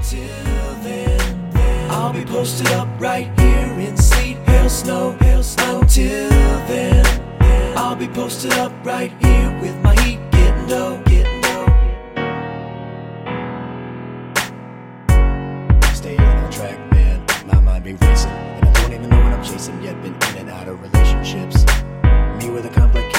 Until then, I'll be posted up right here in sleet, hail, snow. Until then, I'll be posted up right here with my heat getting low. Stay on track, man. My mind be racing, and I don't even know what I'm chasing yet. Been in and out of relationships. Me with a complex